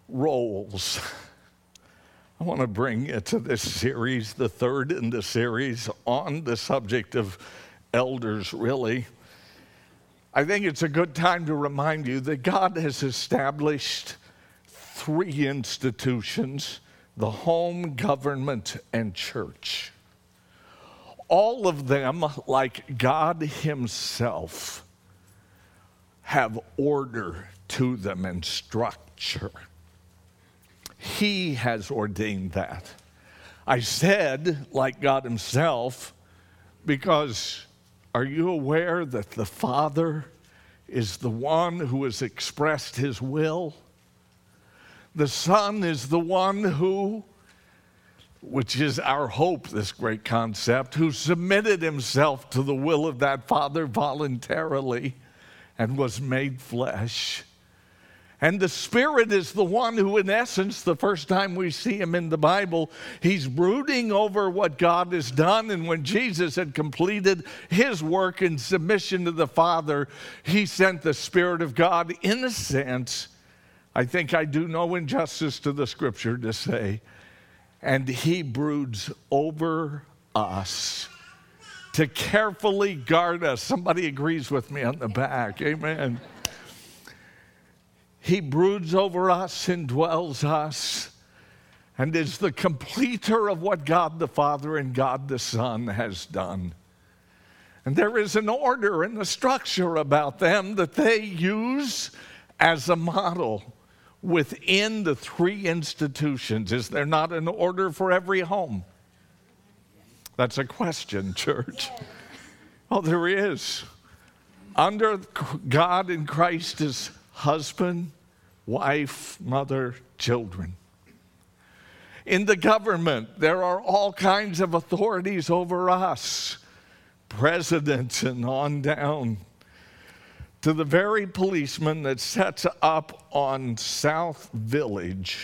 roles. I want to bring you to this series, the third in the series, on the subject of elders, really. I think it's a good time to remind you that God has established three institutions: the home, government, and church. All of them, like God Himself, have order to them and structure. He has ordained that. I said, like God Himself, because are you aware that the Father is the one who has expressed His will? The Son is the one who, which is our hope, this great concept, who submitted Himself to the will of that Father voluntarily and was made flesh. And the Spirit is the one who, in essence, the first time we see Him in the Bible, He's brooding over what God has done. And when Jesus had completed His work in submission to the Father, He sent the Spirit of God. In a sense, I think I do no injustice to the Scripture to say, and He broods over us to carefully guard us. Somebody agrees with me on the back. Amen. He broods over us, indwells us, and is the completer of what God the Father and God the Son has done. And there is an order and a structure about them that they use as a model within the three institutions. Is there not an order for every home? That's a question, church. Oh, there is. Under God in Christ is husband, wife, mother, children. In the government, there are all kinds of authorities over us, presidents and on down, to the very policeman that sets up on South Village.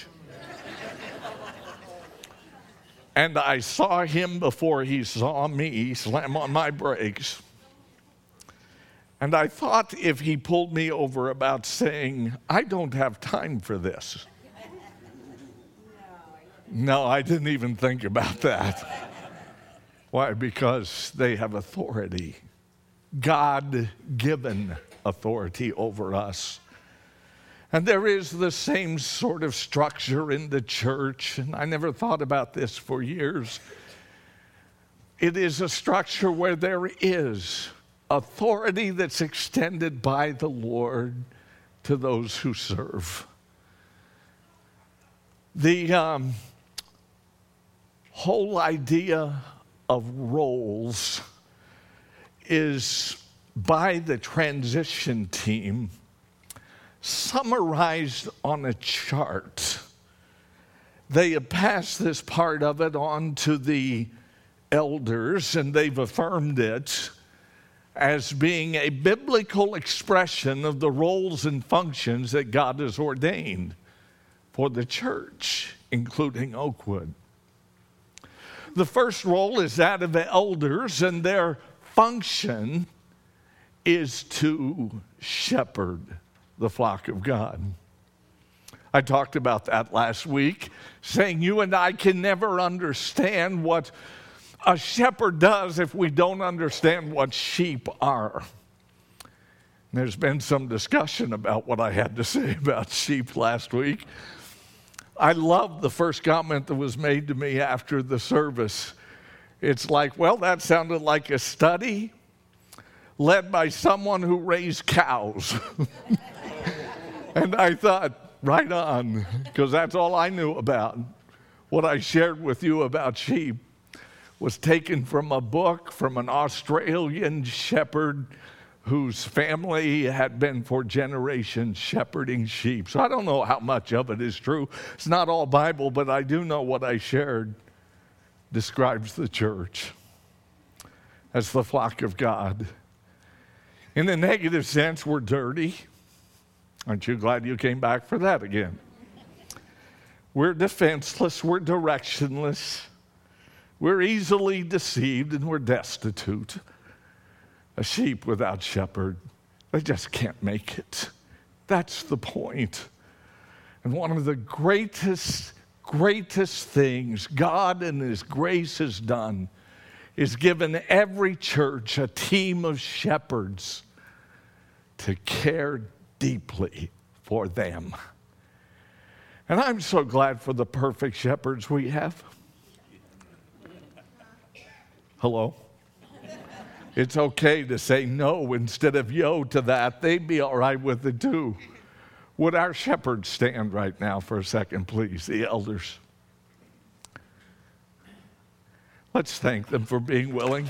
And I saw him before he saw me slam on my brakes. And I thought if he pulled me over about saying, I don't have time for this. No, I didn't even think about that. Why? Because they have authority, God-given authority over us. And there is the same sort of structure in the church, and I never thought about this for years. It is a structure where there is authority that's extended by the Lord to those who serve. The whole idea of roles is, by the transition team, summarized on a chart. They have passed this part of it on to the elders, and they've affirmed it as being a biblical expression of the roles and functions that God has ordained for the church, including Oakwood. The first role is that of the elders, and their function is to shepherd the flock of God. I talked about that last week, saying you and I can never understand what a shepherd does if we don't understand what sheep are. There's been some discussion about what I had to say about sheep last week. I love the first comment that was made to me after the service. It's like, well, that sounded like a study led by someone who raised cows. And I thought, right on, because that's all I knew about. What I shared with you about sheep was taken from a book from an Australian shepherd whose family had been for generations shepherding sheep. So I don't know how much of it is true. It's not all Bible, but I do know what I shared describes the church as the flock of God. In a negative sense, we're dirty. Aren't you glad you came back for that again? We're defenseless, we're directionless, we're easily deceived, and we're destitute. A sheep without shepherd, they just can't make it. That's the point. And one of the greatest things God in His grace has done is given every church a team of shepherds to care deeply for them. And I'm so glad for the perfect shepherds we have. Hello? It's okay to say no instead of yo to that. They'd be all right with it too. Would our shepherds stand right now for a second, please, the elders? Let's thank them for being willing.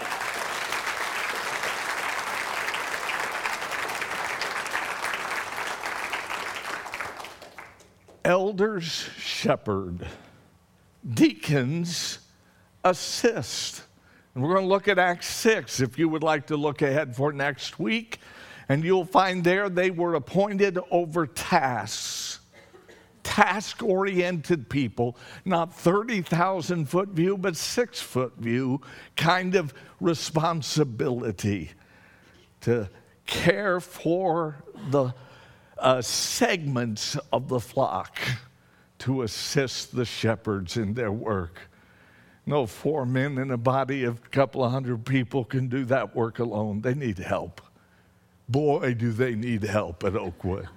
Elders shepherd, deacons assist. And we're going to look at Acts 6 if you would like to look ahead for next week. And you'll find there they were appointed over tasks, task-oriented people, not 30,000-foot view, but 6-foot view kind of responsibility to care for the segments of the flock to assist the shepherds in their work. No 4 men in a body of a couple of hundred people can do that work alone. They need help. Boy, do they need help at Oakwood.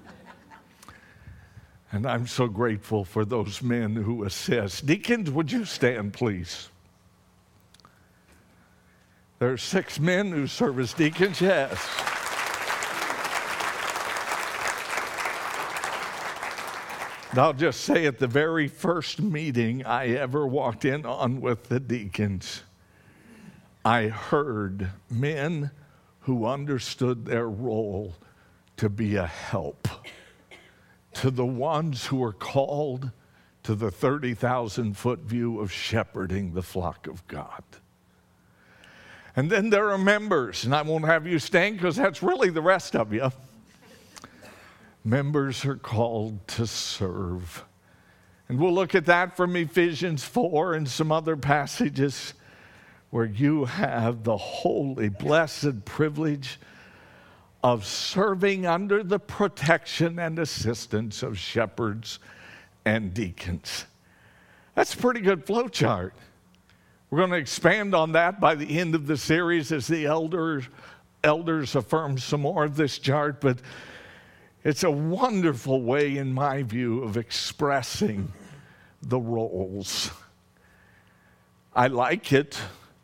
And I'm so grateful for those men who assist. Deacons, would you stand, please? There are 6 men who serve as deacons, yes. And I'll just say at the very first meeting I ever walked in on with the deacons, I heard men who understood their role to be a help to the ones who are called to the 30,000-foot view of shepherding the flock of God. And then there are members, and I won't have you stand because that's really the rest of you. Members are called to serve. And we'll look at that from Ephesians 4 and some other passages where you have the holy, blessed privilege of serving under the protection and assistance of shepherds and deacons. That's a pretty good flow chart. We're going to expand on that by the end of the series as the elders affirm some more of this chart, but it's a wonderful way, in my view, of expressing the roles. I like it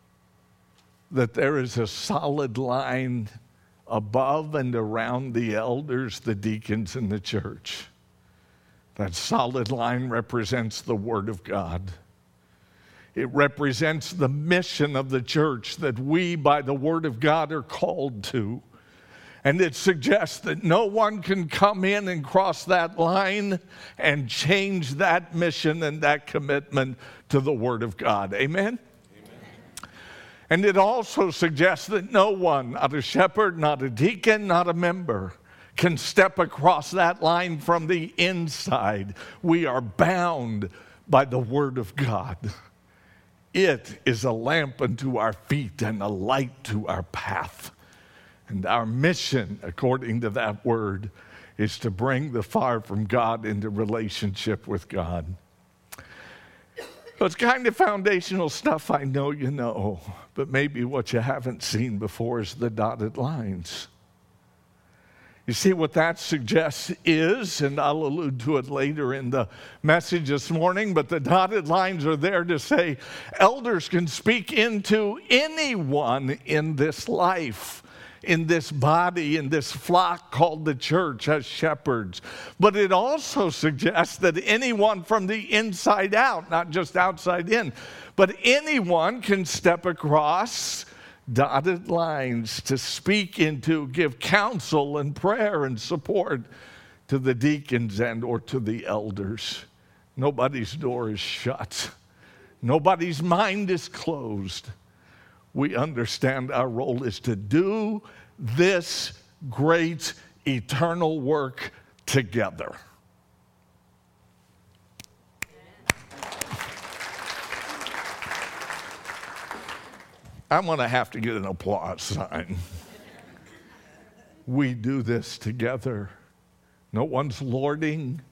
that there is a solid line above and around the elders, the deacons, and the church. That solid line represents the Word of God. It represents the mission of the church that we, by the Word of God, are called to. And it suggests that no one can come in and cross that line and change that mission and that commitment to the Word of God. Amen? And it also suggests that no one, not a shepherd, not a deacon, not a member, can step across that line from the inside. We are bound by the Word of God. It is a lamp unto our feet and a light to our path. And our mission, according to that Word, is to bring the far from God into relationship with God. So it's kind of foundational stuff, I know you know, but maybe what you haven't seen before is the dotted lines. You see what that suggests is, and I'll allude to it later in the message this morning, but the dotted lines are there to say elders can speak into anyone in this life, in this body, in this flock called the church as shepherds. But it also suggests that anyone from the inside out, not just outside in, but anyone can step across dotted lines to speak into, give counsel and prayer and support to the deacons and or to the elders. Nobody's door is shut. Nobody's mind is closed. We understand our role is to do this great eternal work together. I'm going to have to get an applause sign. We do this together. No one's lording.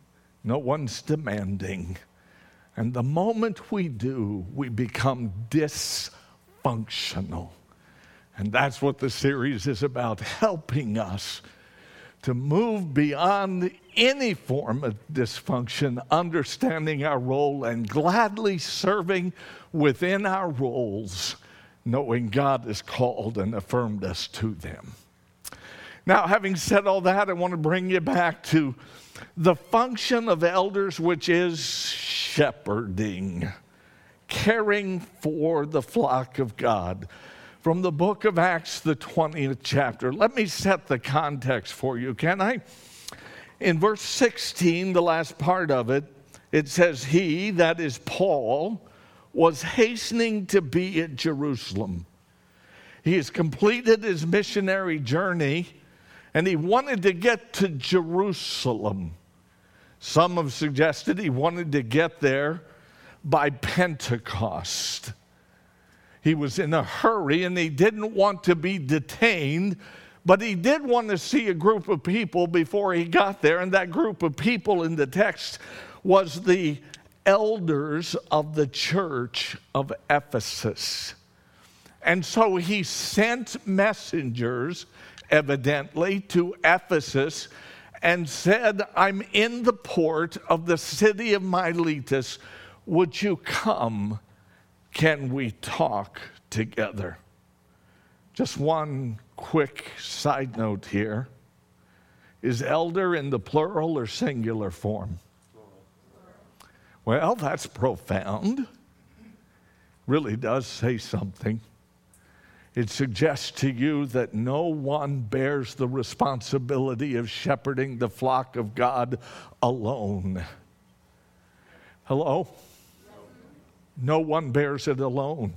No one's demanding. And the moment we do, we become dysfunctional. And that's what the series is about, helping us to move beyond any form of dysfunction, understanding our role and gladly serving within our roles, knowing God has called and affirmed us to them. Now, having said all that, I want to bring you back to the function of elders, which is shepherding, caring for the flock of God. From the book of Acts, the 20th chapter. Let me set the context for you, can I? In verse 16, the last part of it, it says, he, that is Paul, was hastening to be at Jerusalem. He has completed his missionary journey, and he wanted to get to Jerusalem. Some have suggested he wanted to get there by Pentecost. He was in a hurry and he didn't want to be detained, but he did want to see a group of people before he got there. And that group of people in the text was the elders of the church of Ephesus. And so he sent messengers, evidently, to Ephesus and said, I'm in the port of the city of Miletus. Would you come? Can we talk together? Just one quick side note here. Is elder in the plural or singular form? Well, that's profound. Really does say something. It suggests to you that no one bears the responsibility of shepherding the flock of God alone. Hello? No one bears it alone.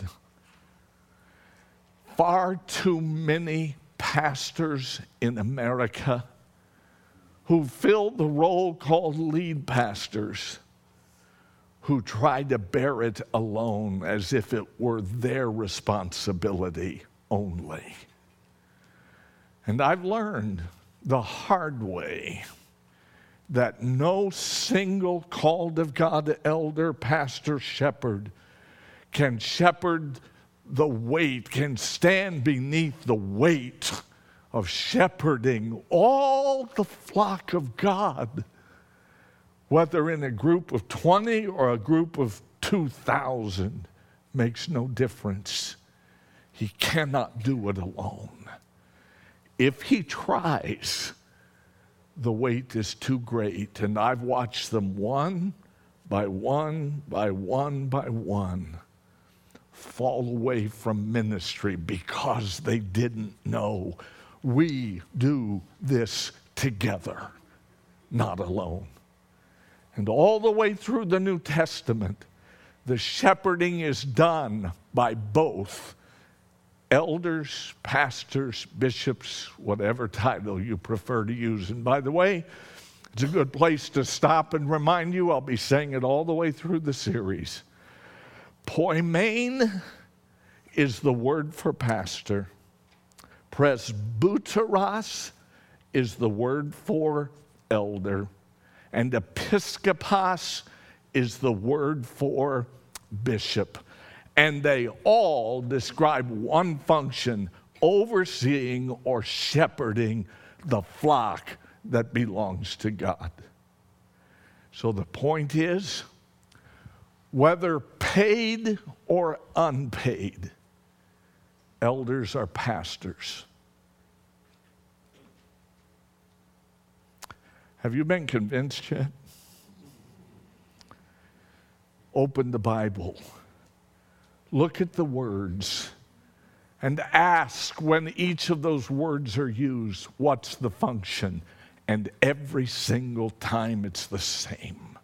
Far too many pastors in America who fill the role called lead pastors, who try to bear it alone as if it were their responsibility only. And I've learned the hard way that no single called of God elder, pastor, shepherd can shepherd the weight, can stand beneath the weight of shepherding all the flock of God, whether in a group of 20 or a group of 2,000, makes no difference. He cannot do it alone. If he tries, the weight is too great. And I've watched them one by one by one by one fall away from ministry because they didn't know we do this together, not alone. And all the way through the New Testament, the shepherding is done by both elders, pastors, bishops, whatever title you prefer to use. And by the way, it's a good place to stop and remind you, I'll be saying it all the way through the series. Poimen is the word for pastor. Presbyteros is the word for elder. And episkopos is the word for bishop. And they all describe one function: overseeing or shepherding the flock that belongs to God. So the point is, whether paid or unpaid, elders are pastors. Have you been convinced yet? Open the Bible. Look at the words and ask, when each of those words are used, what's the function? And every single time it's the same.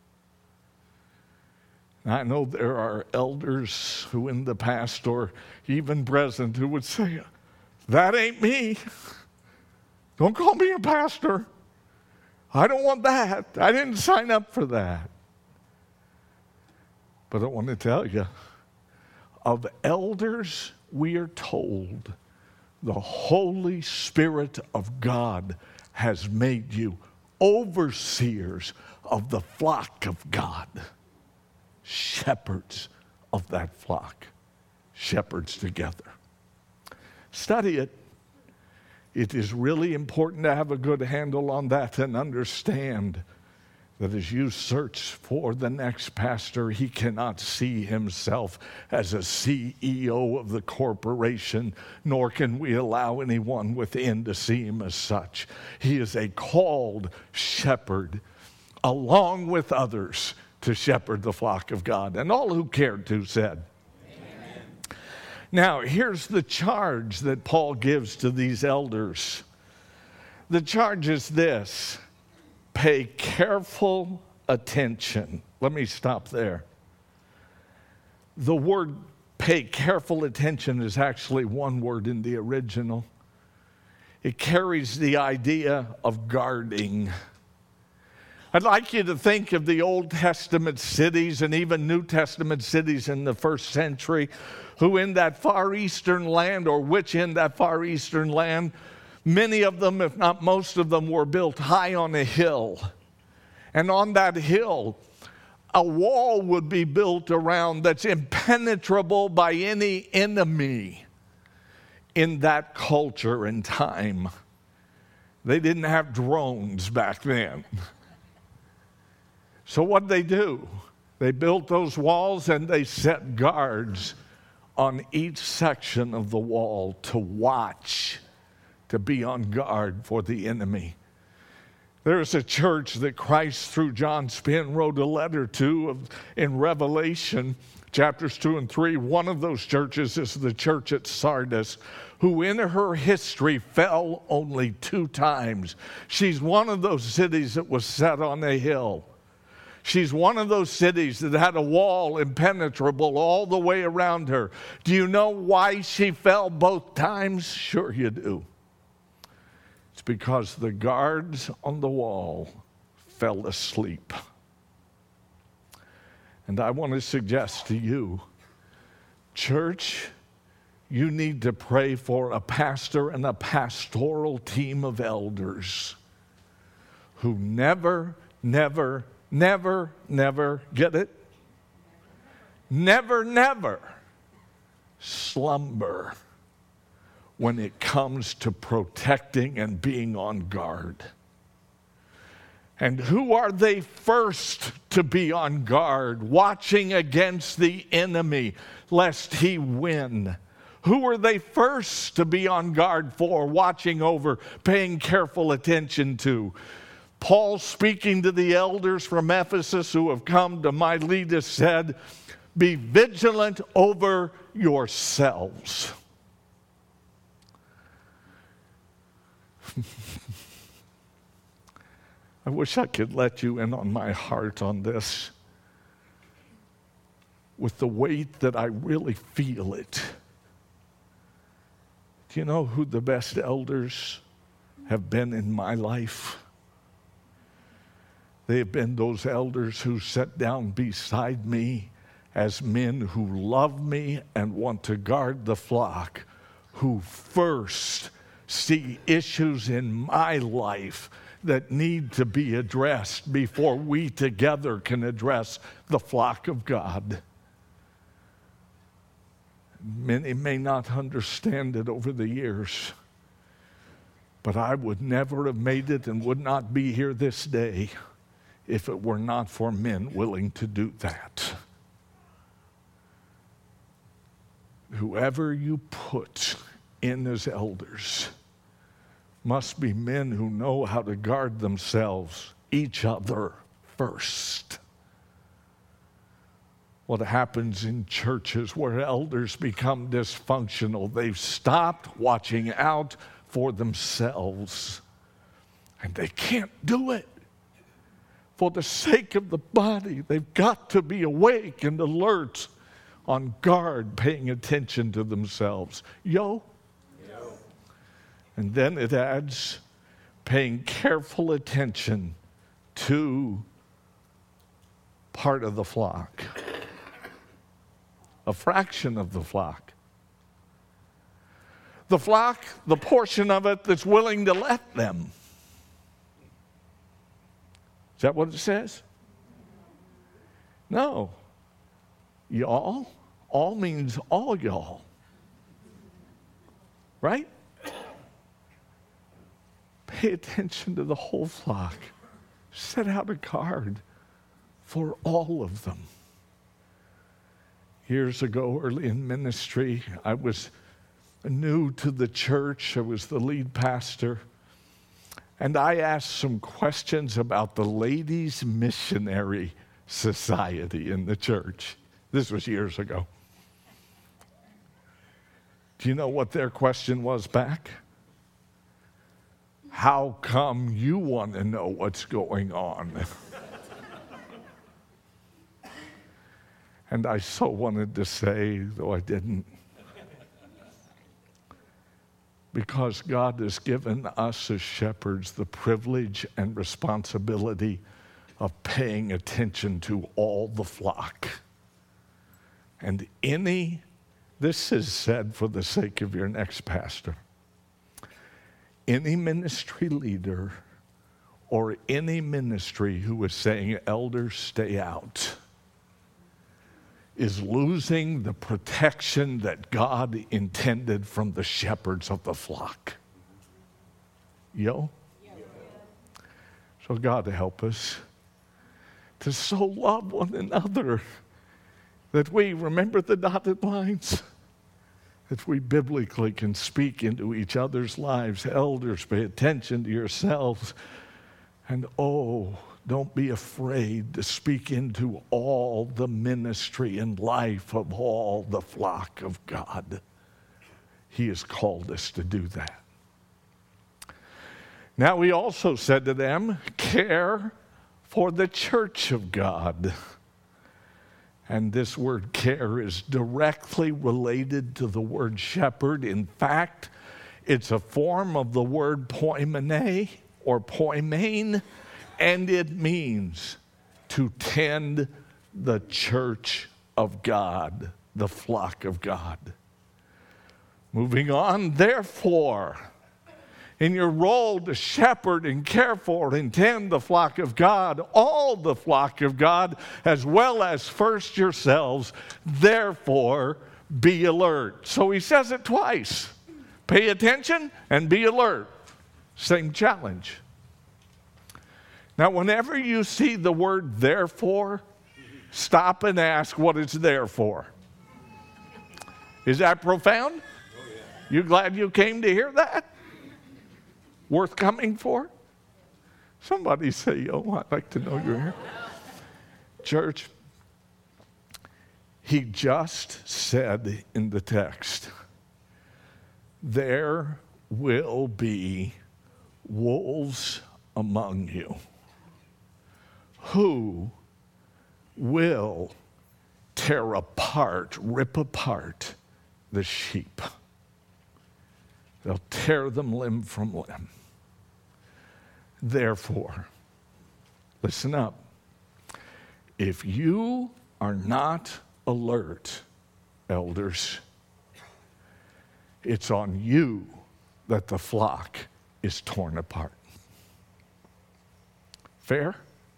I know there are elders who in the past or even present who would say, that ain't me. Don't call me a pastor. I don't want that. I didn't sign up for that. But I want to tell you, of elders, we are told the Holy Spirit of God has made you overseers of the flock of God. Shepherds of that flock. Shepherds together. Study it. It is really important to have a good handle on that and understand that as you search for the next pastor, he cannot see himself as a CEO of the corporation, nor can we allow anyone within to see him as such. He is a called shepherd, along with others, to shepherd the flock of God. And all who cared to said, Amen. Now, here's the charge that Paul gives to these elders. The charge is this: pay careful attention. Let me stop there. The word pay careful attention is actually one word in the original. It carries the idea of guarding. I'd like you to think of the Old Testament cities and even New Testament cities in the first century, who in that far eastern land, or which in that far eastern land, many of them, if not most of them, were built high on a hill. And on that hill, a wall would be built around that's impenetrable by any enemy in that culture and time. They didn't have drones back then. So what did they do? They built those walls and they set guards on each section of the wall to watch, to be on guard for the enemy. There's a church that Christ, through John Spinn, wrote a letter to in Revelation, chapters 2 and 3. One of those churches is the church at Sardis, who in her history fell only 2 times. She's one of those cities that was set on a hill. She's one of those cities that had a wall impenetrable all the way around her. Do you know why she fell both times? Sure you do. It's because the guards on the wall fell asleep. And I want to suggest to you, church, you need to pray for a pastor and a pastoral team of elders who never, get it? Never slumber when it comes to protecting and being on guard. And who are they first to be on guard, watching against the enemy, lest he win? Who are they first to be on guard for, watching over, paying careful attention to? Paul, speaking to the elders from Ephesus who have come to Miletus, said, be vigilant over yourselves. I wish I could let you in on my heart on this with the weight that I really feel it. Do you know who the best elders have been in my life? They have been those elders who sat down beside me as men who love me and want to guard the flock, who first see issues in my life that need to be addressed before we together can address the flock of God. Many may not understand it over the years, but I would never have made it and would not be here this day if it were not for men willing to do that. Whoever you put in as elders must be men who know how to guard themselves, each other first. What happens in churches where elders become dysfunctional, they've stopped watching out for themselves, and they can't do it. For the sake of the body, they've got to be awake and alert, on guard, paying attention to themselves. Yo? And then it adds paying careful attention to part of the flock, a fraction of the flock. The flock, the portion of it that's willing to let them. Is that what it says? No. Y'all? All means all y'all. Right? Pay attention to the whole flock. Set out a guard for all of them. Years ago, early in ministry, I was new to the church. I was the lead pastor. And I asked some questions about the Ladies Missionary Society in the church. This was years ago. Do you know what their question was back? How come you want to know what's going on? And I so wanted to say, though I didn't, because God has given us as shepherds the privilege and responsibility of paying attention to all the flock. And this is said for the sake of your next pastor, any ministry leader or any ministry who is saying, elders, stay out, is losing the protection that God intended from the shepherds of the flock. Yo? So God help us to so love one another that we remember the dotted lines, that we biblically can speak into each other's lives. Elders, pay attention to yourselves. And don't be afraid to speak into all the ministry and life of all the flock of God. He has called us to do that. Now he also said to them, care for the church of God. And this word care is directly related to the word shepherd. In fact, it's a form of the word poimene or poimen, and it means to tend the church of God, the flock of God. Moving on, therefore, in your role to shepherd and care for and tend the flock of God, all the flock of God, as well as first yourselves, therefore be alert. So he says it twice. Pay attention and be alert. Same challenge. Now, whenever you see the word therefore, stop and ask what it's there for. Is that profound? Oh, yeah. You glad you came to hear that? Worth coming for? Somebody say, I'd like to know you're here. Church, he just said in the text, there will be wolves among you who will rip apart the sheep. They'll tear them limb from limb. Therefore, listen up. If you are not alert, elders, it's on you that the flock is torn apart. Fair?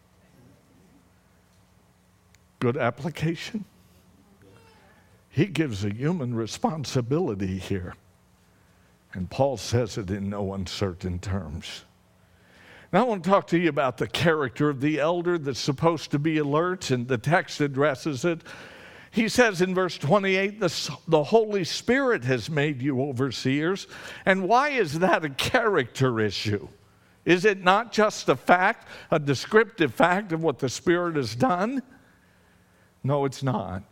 Good application? He gives a human responsibility here. And Paul says it in no uncertain terms. Now I want to talk to you about the character of the elder that's supposed to be alert, and the text addresses it. He says in verse 28, the Holy Spirit has made you overseers. And why is that a character issue? Is it not just a fact, a descriptive fact of what the Spirit has done? No, it's not.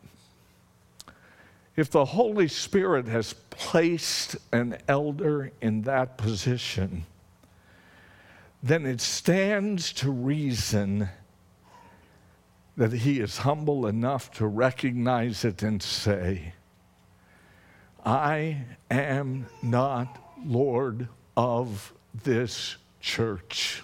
If the Holy Spirit has placed an elder in that position, then it stands to reason that he is humble enough to recognize it and say, I am not Lord of this church.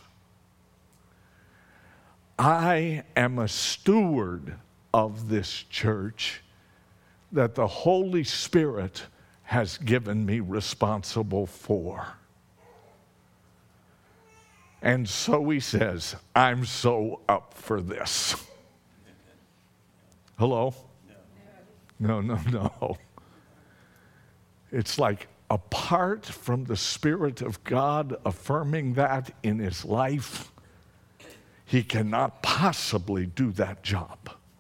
I am a steward of this church that the Holy Spirit has given me responsible for. And so he says, I'm so up for this. Hello? No. It's like apart from the Spirit of God affirming that in his life, he cannot possibly do that job.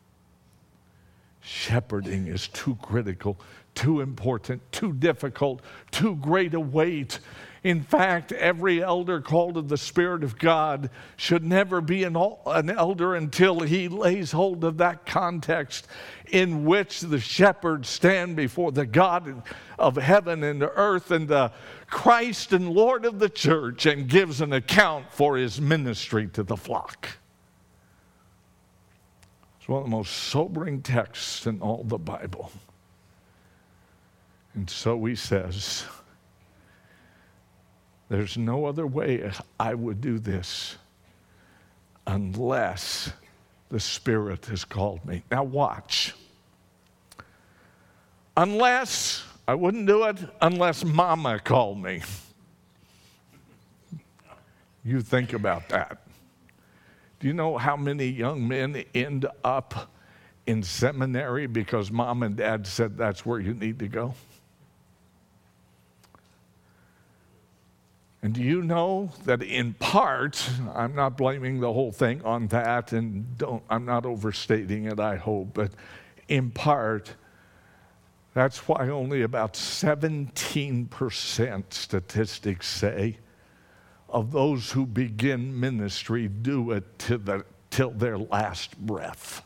Shepherding is too critical, too important, too difficult, too great a weight. In fact, every elder called of the Spirit of God should never be an elder until he lays hold of that context in which the shepherds stand before the God of heaven and the earth and the Christ and Lord of the church and gives an account for his ministry to the flock. It's one of the most sobering texts in all the Bible. And so he says, there's no other way I would do this unless the Spirit has called me. Now watch. Unless, I wouldn't do it unless Mama called me. You think about that. Do you know how many young men end up in seminary because Mom and Dad said that's where you need to go? And do you know that in part, I'm not blaming the whole thing on that, and I'm not overstating it, I hope, but in part, that's why only about 17% statistics say of those who begin ministry do it till their last breath.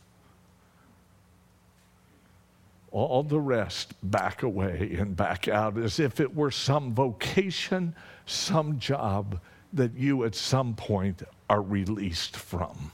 All the rest back away and back out as if it were some vocation, some job that you at some point are released from.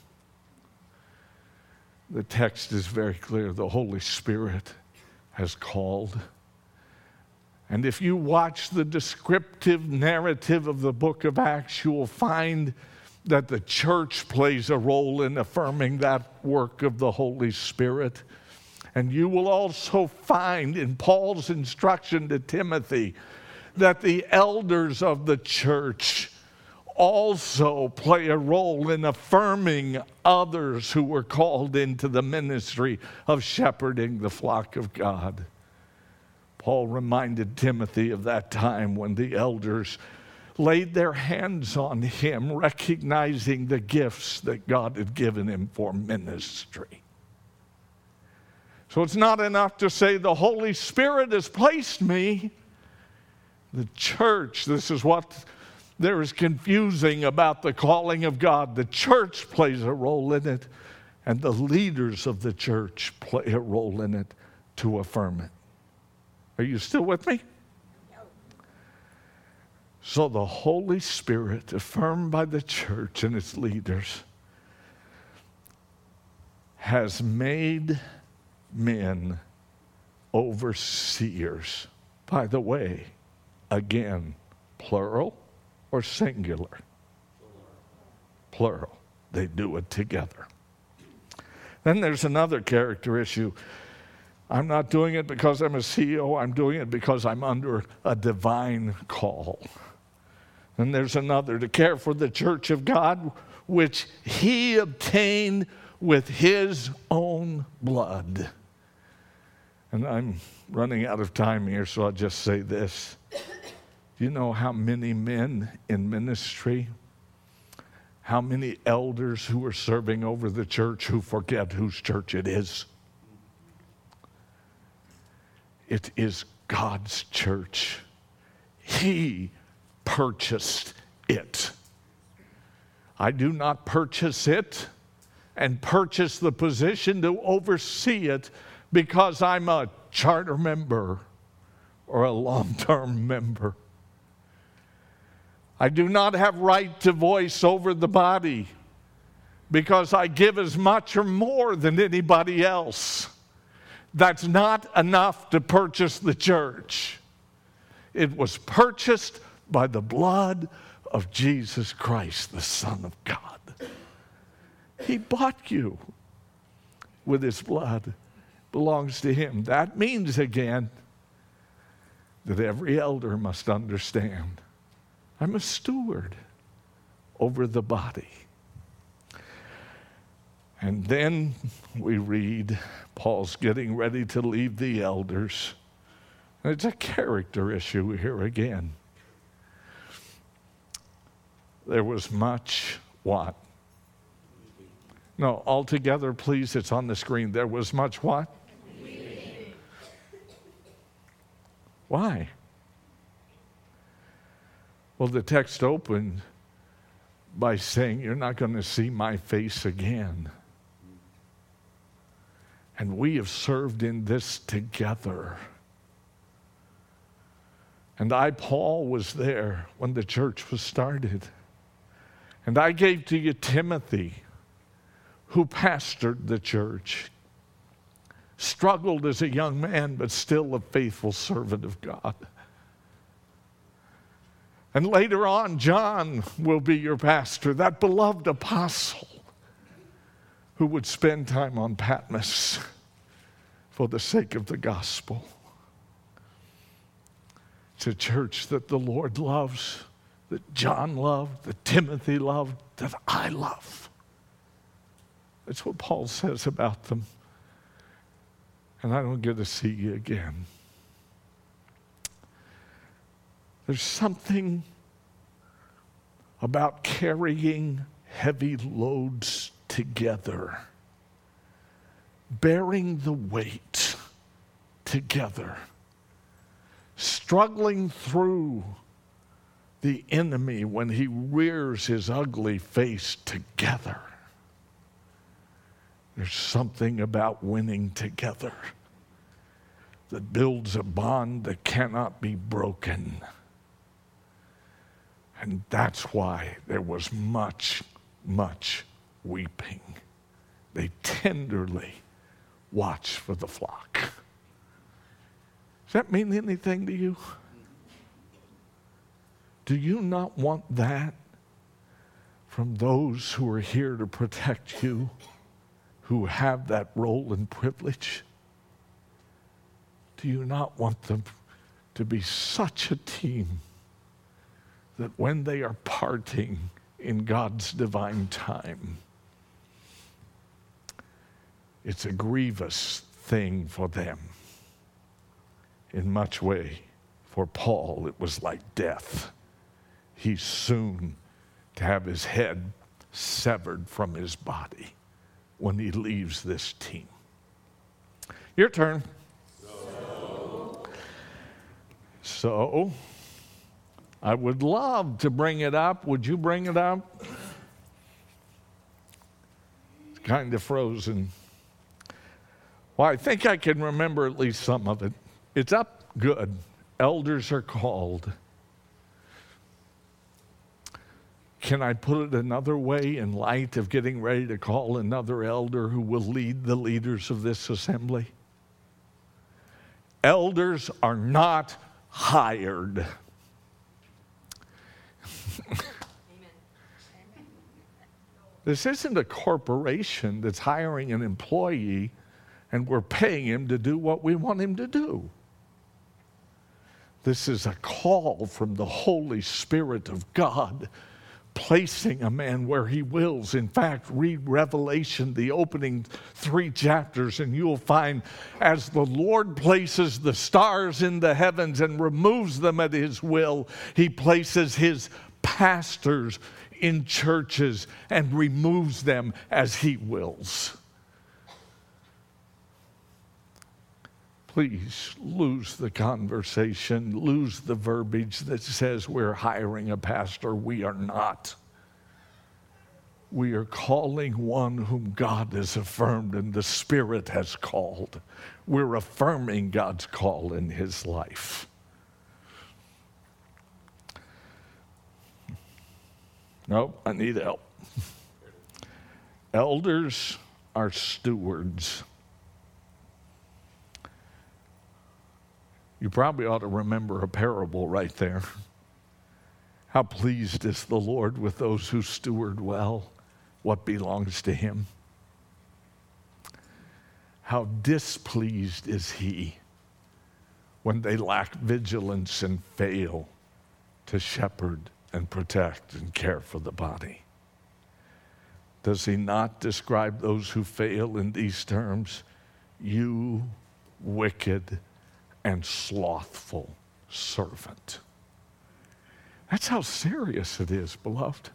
The text is very clear. The Holy Spirit has called. And if you watch the descriptive narrative of the book of Acts, you will find that the church plays a role in affirming that work of the Holy Spirit. And you will also find in Paul's instruction to Timothy that the elders of the church also play a role in affirming others who were called into the ministry of shepherding the flock of God. Paul reminded Timothy of that time when the elders laid their hands on him, recognizing the gifts that God had given him for ministry. So it's not enough to say the Holy Spirit has placed me. The church, this is what there is confusing about the calling of God. The church plays a role in it, and the leaders of the church play a role in it to affirm it. Are you still with me? So the Holy Spirit, affirmed by the church and its leaders, has made men overseers. By the way, again, plural or singular? Plural. They do it together. Then there's another character issue. I'm not doing it because I'm a CEO. I'm doing it because I'm under a divine call. And there's another, to care for the church of God, which he obtained with his own blood. And I'm running out of time here, so I'll just say this. Do you know how many men in ministry, how many elders who are serving over the church who forget whose church it is? It is God's church. He purchased it. I do not purchase it and purchase the position to oversee it because I'm a charter member or a long-term member. I do not have right to voice over the body because I give as much or more than anybody else. That's not enough to purchase the church. It was purchased by the blood of Jesus Christ, the Son of God. He bought you with his blood. It belongs to him. That means, again, that every elder must understand, I'm a steward over the body. And then we read Paul's getting ready to leave the elders. And it's a character issue here again. There was much what? No, all together, please. It's on the screen. There was much what? Weeping. Why? Well, the text opened by saying, you're not going to see my face again. And we have served in this together. And I, Paul, was there when the church was started. And I gave to you Timothy, who pastored the church, struggled as a young man, but still a faithful servant of God. And later on, John will be your pastor, that beloved apostle who would spend time on Patmos for the sake of the gospel. It's a church that the Lord loves, that John loved, that Timothy loved, that I love. That's what Paul says about them. And I don't get to see you again. There's something about carrying heavy loads together, bearing the weight together, struggling through the enemy when he rears his ugly face together. There's something about winning together that builds a bond that cannot be broken. And that's why there was much, much weeping. They tenderly watched for the flock. Does that mean anything to you? Do you not want that from those who are here to protect you, who have that role and privilege? Do you not want them to be such a team that when they are parting in God's divine time, it's a grievous thing for them? In much way, for Paul, it was like death. He's soon to have his head severed from his body when he leaves this team. Your turn. So, I would love to bring it up. Would you bring it up? It's kind of frozen. Well, I think I can remember at least some of it. It's up good. Elders are called. Can I put it another way in light of getting ready to call another elder who will lead the leaders of this assembly? Elders are not hired. This isn't a corporation that's hiring an employee and we're paying him to do what we want him to do. This is a call from the Holy Spirit of God, placing a man where he wills. In fact, read Revelation, the opening 3 chapters, and you'll find as the Lord places the stars in the heavens and removes them at his will, he places his pastors in churches and removes them as he wills. Please lose the conversation, lose the verbiage that says we're hiring a pastor. We are not. We are calling one whom God has affirmed and the Spirit has called. We're affirming God's call in his life. Nope, I need help. Elders are stewards. You probably ought to remember a parable right there. How pleased is the Lord with those who steward well what belongs to him. How displeased is he when they lack vigilance and fail to shepherd and protect and care for the body. Does he not describe those who fail in these terms? You wicked and slothful servant. That's how serious it is, beloved.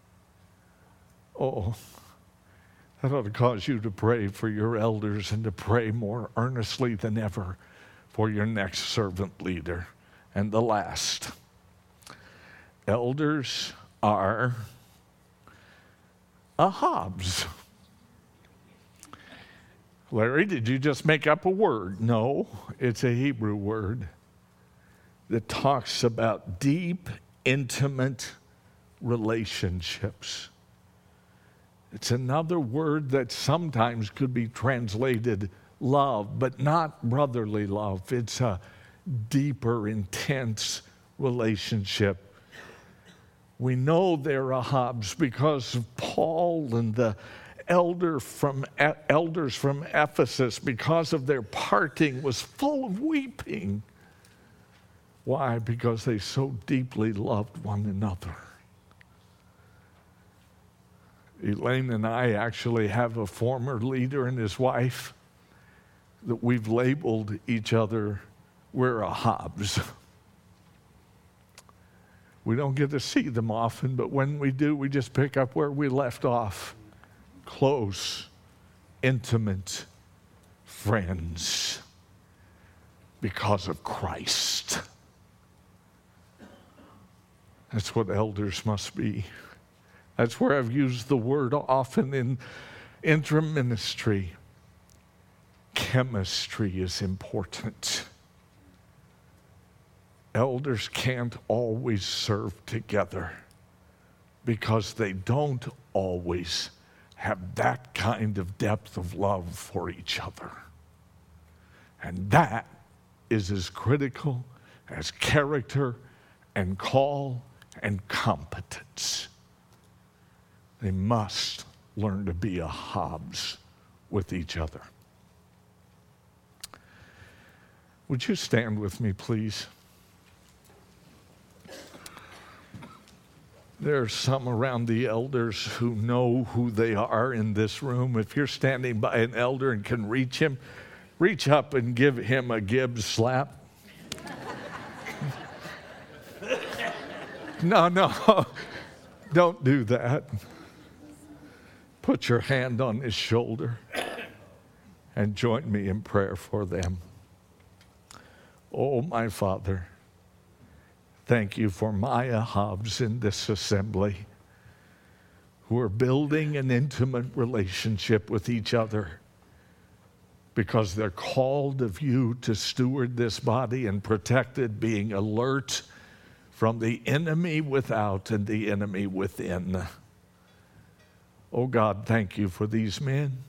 Oh, that ought to cause you to pray for your elders and to pray more earnestly than ever for your next servant leader. And the last, elders are a Hobbs. Larry, did you just make up a word? No, it's a Hebrew word that talks about deep, intimate relationships. It's another word that sometimes could be translated love, but not brotherly love. It's a deeper, intense relationship. We know they're a Hobbs because of Paul and the elders from Ephesus, because of their parting, was full of weeping. Why? Because they so deeply loved one another. Elaine and I actually have a former leader and his wife that we've labeled each other, we're a Hobbs. We don't get to see them often, but when we do, we just pick up where we left off. Close, intimate friends because of Christ. That's what elders must be. That's where I've used the word often in intra-ministry. Chemistry is important. Elders can't always serve together because they don't always have that kind of depth of love for each other. And that is as critical as character and call and competence. They must learn to be a Hobbs with each other. Would you stand with me, please? There are some around the elders who know who they are in this room. If you're standing by an elder and can reach him, reach up and give him a Gibbs slap. No, don't do that. Put your hand on his shoulder and join me in prayer for them. Oh, my Father, thank you for Maya Hobbs in this assembly who are building an intimate relationship with each other because they're called of you to steward this body and protect it, being alert from the enemy without and the enemy within. Oh God, thank you for these men.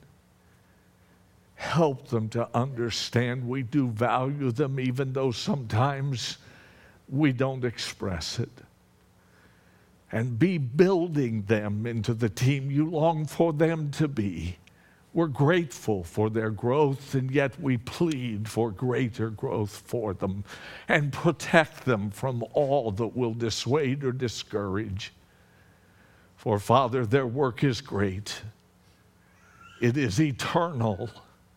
Help them to understand we do value them, even though sometimes we don't express it. And be building them into the team you long for them to be. We're grateful for their growth, and yet we plead for greater growth for them and protect them from all that will dissuade or discourage. For, Father, their work is great. It is eternal.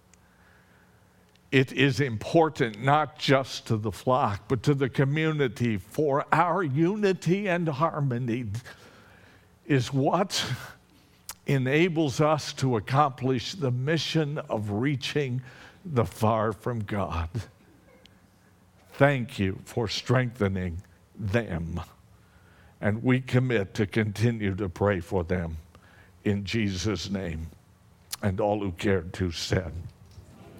It is important not just to the flock, but to the community. For our unity and harmony is what enables us to accomplish the mission of reaching the far from God. Thank you for strengthening them. And we commit to continue to pray for them in Jesus' name. And all who cared to said,